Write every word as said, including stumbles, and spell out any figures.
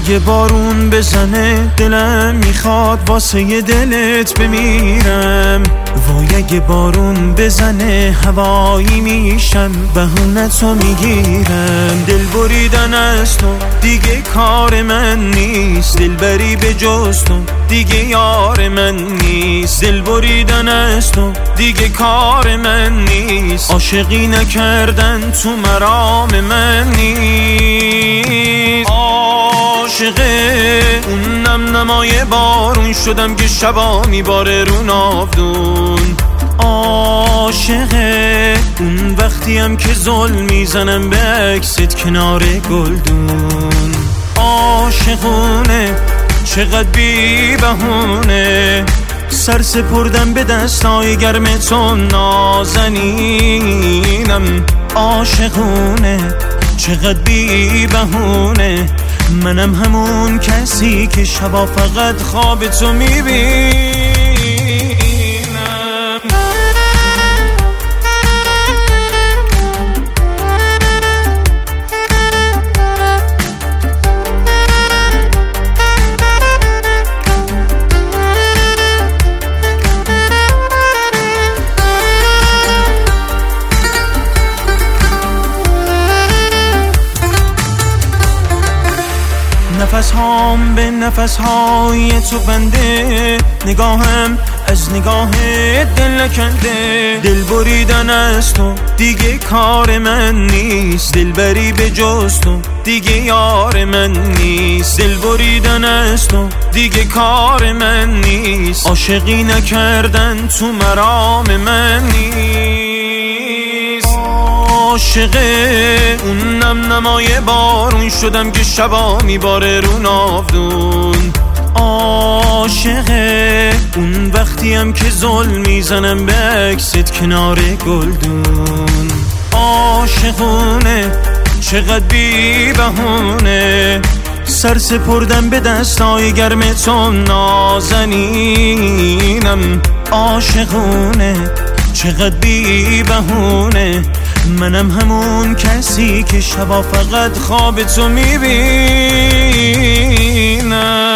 اگه بارون بزنه دلم میخواد واسه ی دلت بمیرم. وای اگه بارون بزنه هوایی میشم بهونتو میگیرم. دل بریدن از تو دیگه کار من نیست، دلبری به جز تو دیگه یار من نیست. دل بریدن از تو دیگه کار من نیست، عاشقی نکردن تو مرام من نیست. عاشقه اون نم نمای بارون شدم که شبا میباره رو ناودون. عاشقه اون وقتیم که ظلم میزنم به عکست کنار گلدون. عاشقونه چقدر بی بهونه سر سپردم به دستای گرم تو نازنینم. عاشقونه چقدر بی بهونه منم همون کسی که شبا فقط خواب تو میبینم. نفس هام به نفس های تو بنده، نگاهم از نگاه دل نکنده. دل بریدن از تو دیگه کار من نیست، دلبری به جز تو دیگه یار من نیست. دل بریدن از تو دیگه کار من نیست، عاشقی نکردن تو مرام من نیست. عاشقه اون نم نمای بارون شدم که شبا میباره رو ناودون. عاشقه اون وقتیم که ظلم میزنم به عکست کنار گلدون. عاشقونه چقدر بی بهونه سر سپردم به دستای گرم تو نازنینم. عاشقونه چقدر بی بهونه منم همون کسی که شبا فقط خواب تو میبینم.